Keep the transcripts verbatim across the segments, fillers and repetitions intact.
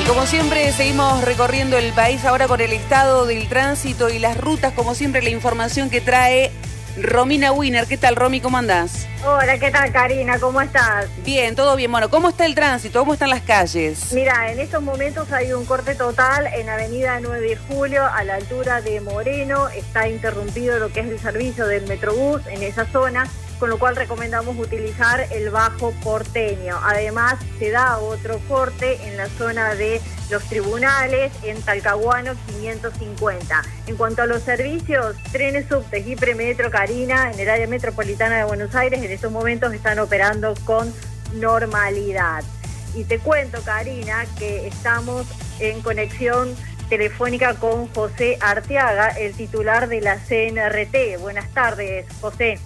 Como siempre, seguimos recorriendo el país ahora con el estado del tránsito y las rutas, como siempre, la información que trae Romina Wiener. ¿Qué tal, Romy? ¿Cómo andás? Hola, ¿qué tal, Karina? ¿Cómo estás? Bien, todo bien. Bueno, ¿cómo está el tránsito? ¿Cómo están las calles? Mira, en estos momentos hay un corte total en Avenida nueve de julio, a la altura de Moreno. Está interrumpido lo que es el servicio del Metrobús en esa zona, con lo cual recomendamos utilizar el Bajo Porteño. Además, se da otro corte en la zona de los tribunales, en Talcahuano quinientos cincuenta. En cuanto a los servicios, trenes, subtes y premetro, Karina, en el área metropolitana de Buenos Aires, en estos momentos están operando con normalidad. Y te cuento, Karina, que estamos en conexión telefónica con José Arteaga, el titular de la C N R T. Buenas tardes, José.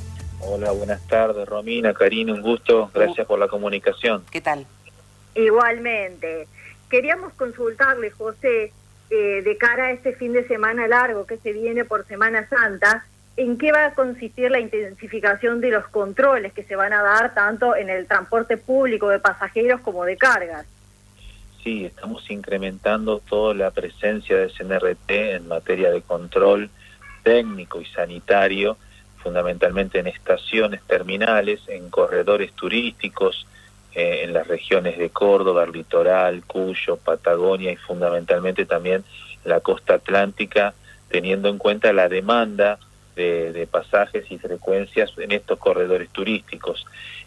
Hola, buenas tardes, Romina, Karina, un gusto, gracias por la comunicación. ¿Qué tal? Igualmente. Queríamos consultarle, José, eh, de cara a este fin de semana largo que se viene por Semana Santa, ¿en qué va a consistir la intensificación de los controles que se van a dar tanto en el transporte público de pasajeros como de cargas? Sí, estamos incrementando toda la presencia de C N R T en materia de control técnico y sanitario, fundamentalmente en estaciones terminales, en corredores turísticos, eh, en las regiones de Córdoba, Litoral, Cuyo, Patagonia y fundamentalmente también la costa atlántica, teniendo en cuenta la demanda de, de pasajes y frecuencias en estos corredores turísticos.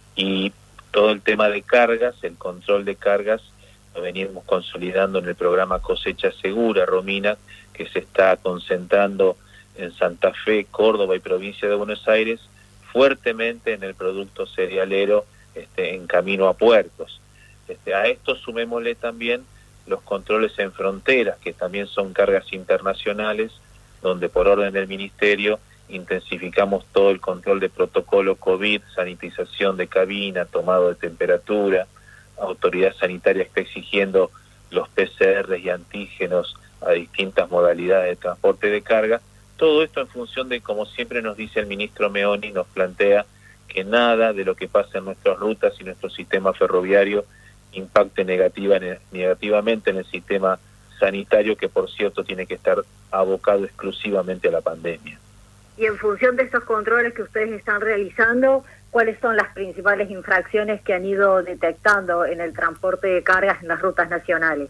Y todo el tema de cargas, el control de cargas, lo venimos consolidando en el programa Cosecha Segura, Romina, que se está concentrando en Santa Fe, Córdoba y provincia de Buenos Aires, fuertemente en el producto cerealero este, en camino a puertos. Este, a esto sumémosle también los controles en fronteras, que también son cargas internacionales, donde por orden del Ministerio intensificamos todo el control de protocolo COVID, sanitización de cabina, tomado de temperatura. Autoridad Sanitaria está exigiendo los P C R y antígenos a distintas modalidades de transporte de carga. Todo esto en función de, como siempre nos dice el ministro Meoni, nos plantea que nada de lo que pasa en nuestras rutas y nuestro sistema ferroviario impacte negativa, negativamente en el sistema sanitario, que por cierto tiene que estar abocado exclusivamente a la pandemia. Y en función de estos controles que ustedes están realizando, ¿cuáles son las principales infracciones que han ido detectando en el transporte de cargas en las rutas nacionales?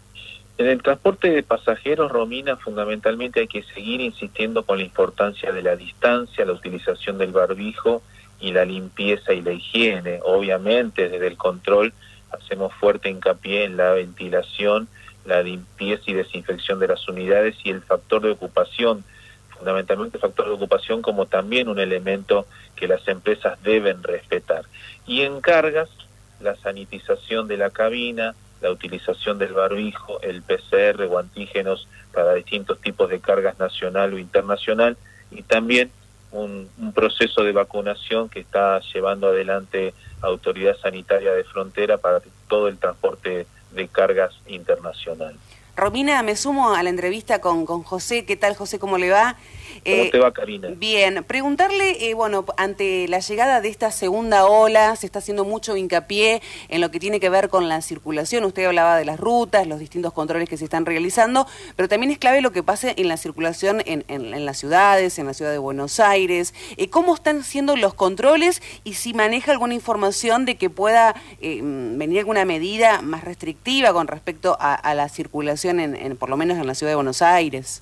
En el transporte de pasajeros, Romina, fundamentalmente hay que seguir insistiendo con la importancia de la distancia, la utilización del barbijo y la limpieza y la higiene. Obviamente, desde el control hacemos fuerte hincapié en la ventilación, la limpieza y desinfección de las unidades y el factor de ocupación, fundamentalmente el factor de ocupación como también un elemento que las empresas deben respetar. Y en cargas, la sanitización de la cabina, la utilización del barbijo, el P C R o antígenos para distintos tipos de cargas nacional o internacional, y también un, un proceso de vacunación que está llevando adelante Autoridad Sanitaria de Frontera para todo el transporte de cargas internacional. Romina, me sumo a la entrevista con, con José. ¿Qué tal, José? ¿Cómo le va? ¿Cómo eh, te va, Karina? Bien. Preguntarle, eh, bueno, ante la llegada de esta segunda ola, se está haciendo mucho hincapié en lo que tiene que ver con la circulación. Usted hablaba de las rutas, los distintos controles que se están realizando, pero también es clave lo que pase en la circulación en, en, en las ciudades, en la ciudad de Buenos Aires. Eh, ¿Cómo están siendo los controles y si maneja alguna información de que pueda eh, venir alguna medida más restrictiva con respecto a, a la circulación En, en, por lo menos en la ciudad de Buenos Aires?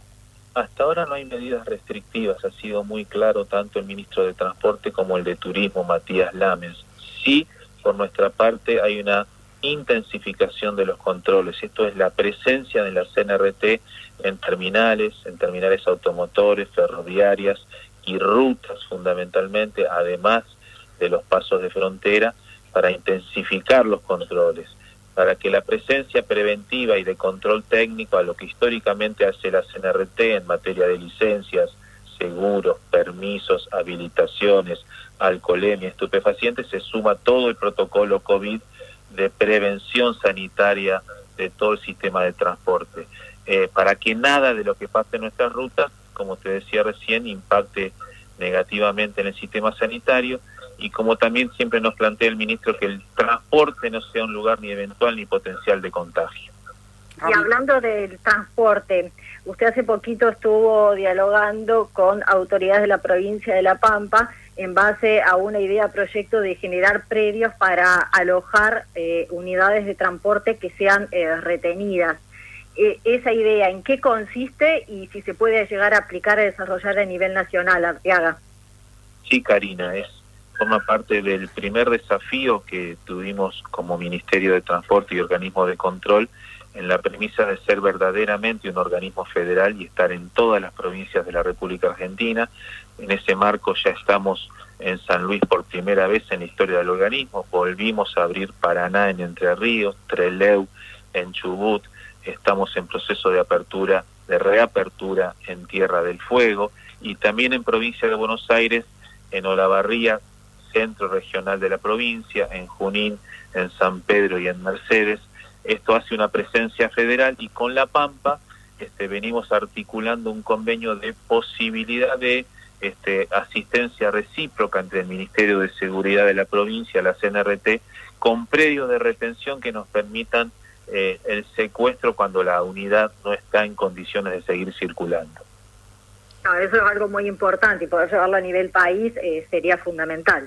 Hasta ahora no hay medidas restrictivas, ha sido muy claro tanto el ministro de Transporte como el de Turismo, Matías Lames. Sí, por nuestra parte hay una intensificación de los controles, esto es la presencia de la C N R T en terminales, en terminales automotores, ferroviarias y rutas fundamentalmente, además de los pasos de frontera, para intensificar los controles, para que la presencia preventiva y de control técnico a lo que históricamente hace la C N R T en materia de licencias, seguros, permisos, habilitaciones, alcoholemia, estupefacientes, se suma todo el protocolo COVID de prevención sanitaria de todo el sistema de transporte, eh, para que nada de lo que pase en nuestras rutas, como te decía recién, impacte negativamente en el sistema sanitario y como también siempre nos plantea el ministro, que el transporte no sea un lugar ni eventual ni potencial de contagio. Y hablando del transporte, usted hace poquito estuvo dialogando con autoridades de la provincia de La Pampa en base a una idea, proyecto de generar predios para alojar eh, unidades de transporte que sean eh, retenidas. Eh, esa idea, ¿en qué consiste y si se puede llegar a aplicar a desarrollar a nivel nacional, Arteaga? Sí, Karina, es forma parte del primer desafío que tuvimos como Ministerio de Transporte y Organismo de Control, en la premisa de ser verdaderamente un organismo federal y estar en todas las provincias de la República Argentina. En ese marco ya estamos en San Luis por primera vez en la historia del organismo, volvimos a abrir Paraná en Entre Ríos, Trelew en Chubut, estamos en proceso de apertura, de reapertura en Tierra del Fuego, y también en provincia de Buenos Aires, en Olavarría, centro regional de la provincia, en Junín, en San Pedro y en Mercedes. Esto hace una presencia federal, y con La Pampa este, venimos articulando un convenio de posibilidad de este, asistencia recíproca entre el Ministerio de Seguridad de la provincia, la C N R T, con predios de retención que nos permitan eh, el secuestro cuando la unidad no está en condiciones de seguir circulando. No, eso es algo muy importante, y poder llevarlo a nivel país eh, sería fundamental.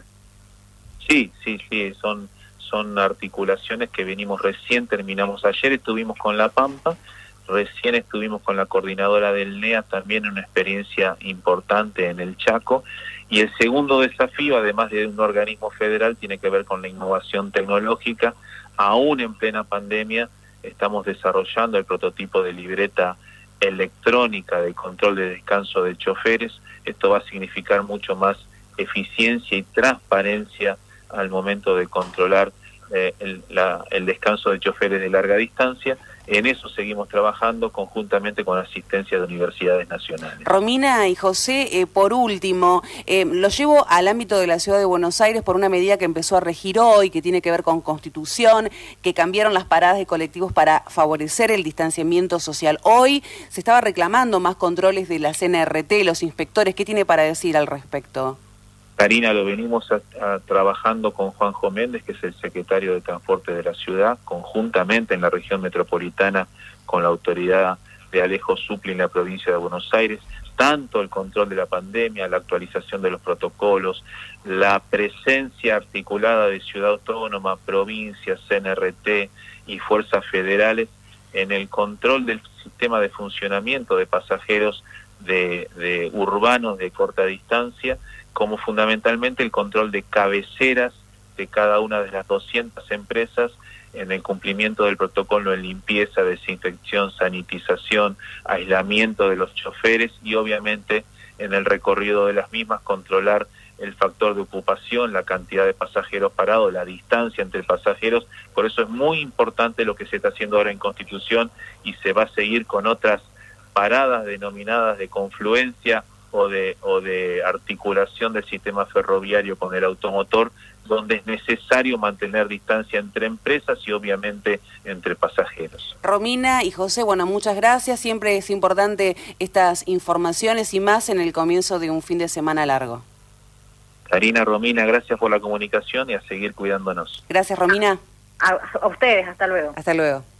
Sí, sí, sí, son... son articulaciones que venimos, recién terminamos ayer, estuvimos con La Pampa, recién estuvimos con la coordinadora del N E A, también una experiencia importante en el Chaco, y el segundo desafío, además de un organismo federal, tiene que ver con la innovación tecnológica. Aún en plena pandemia estamos desarrollando el prototipo de libreta electrónica de control de descanso de choferes. Esto va a significar mucho más eficiencia y transparencia al momento de controlar eh, el, la, el descanso de choferes de larga distancia. En eso seguimos trabajando conjuntamente con asistencia de universidades nacionales. Romina y José, eh, por último, eh, lo llevo al ámbito de la Ciudad de Buenos Aires por una medida que empezó a regir hoy, que tiene que ver con Constitución, que cambiaron las paradas de colectivos para favorecer el distanciamiento social. Hoy se estaba reclamando más controles de la C N R T, los inspectores. ¿Qué tiene para decir al respecto? Karina, lo venimos a, a, trabajando con Juanjo Méndez, que es el secretario de Transporte de la ciudad, conjuntamente en la región metropolitana con la autoridad de Alejo Supli en la provincia de Buenos Aires, tanto el control de la pandemia, la actualización de los protocolos, la presencia articulada de Ciudad Autónoma, provincias, C N R T y fuerzas federales en el control del sistema de funcionamiento de pasajeros de, de urbanos de corta distancia, como fundamentalmente el control de cabeceras de cada una de las doscientas empresas en el cumplimiento del protocolo en limpieza, desinfección, sanitización, aislamiento de los choferes, y obviamente en el recorrido de las mismas controlar el factor de ocupación, la cantidad de pasajeros parados, la distancia entre pasajeros. Por eso es muy importante lo que se está haciendo ahora en Constitución, y se va a seguir con otras paradas denominadas de confluencia o de, o de articulación del sistema ferroviario con el automotor, donde es necesario mantener distancia entre empresas y obviamente entre pasajeros. Romina y José, bueno, muchas gracias. Siempre es importante estas informaciones, y más en el comienzo de un fin de semana largo. Karina, Romina, gracias por la comunicación y a seguir cuidándonos. Gracias, Romina. A, a ustedes, hasta luego. Hasta luego.